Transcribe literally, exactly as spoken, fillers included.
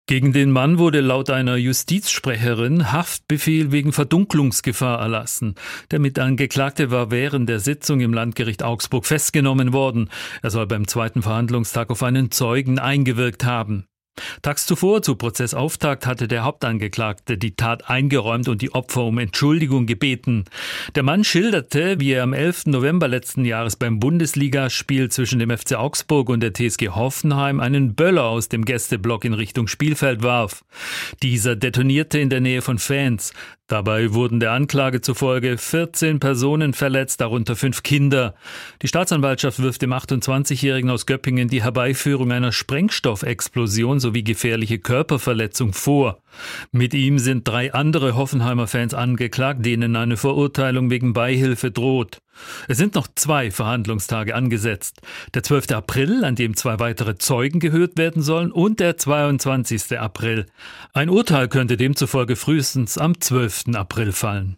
Gegen den Mann wurde laut einer Justizsprecherin Haftbefehl wegen Verdunklungsgefahr erlassen. Der Mitangeklagte war während der Sitzung im Landgericht Augsburg festgenommen worden. Er soll beim zweiten Verhandlungstag auf einen Zeugen eingewirkt haben. Tags zuvor, zu Prozessauftakt, hatte der Hauptangeklagte die Tat eingeräumt und die Opfer um Entschuldigung gebeten. Der Mann schilderte, wie er am elften November letzten Jahres beim Bundesligaspiel zwischen dem F C Augsburg und der T S G Hoffenheim einen Böller aus dem Gästeblock in Richtung Spielfeld warf. Dieser detonierte in der Nähe von Fans. Dabei wurden der Anklage zufolge vierzehn Personen verletzt, darunter fünf Kinder. Die Staatsanwaltschaft wirft dem achtundzwanzigjährigen aus Göppingen die Herbeiführung einer Sprengstoffexplosion sowie gefährliche Körperverletzung vor. Mit ihm sind drei andere Hoffenheimer Fans angeklagt, denen eine Verurteilung wegen Beihilfe droht. Es sind noch zwei Verhandlungstage angesetzt. Der zwölfte April, an dem zwei weitere Zeugen gehört werden sollen, und der zweiundzwanzigste April. Ein Urteil könnte demzufolge frühestens am zwölften April fallen.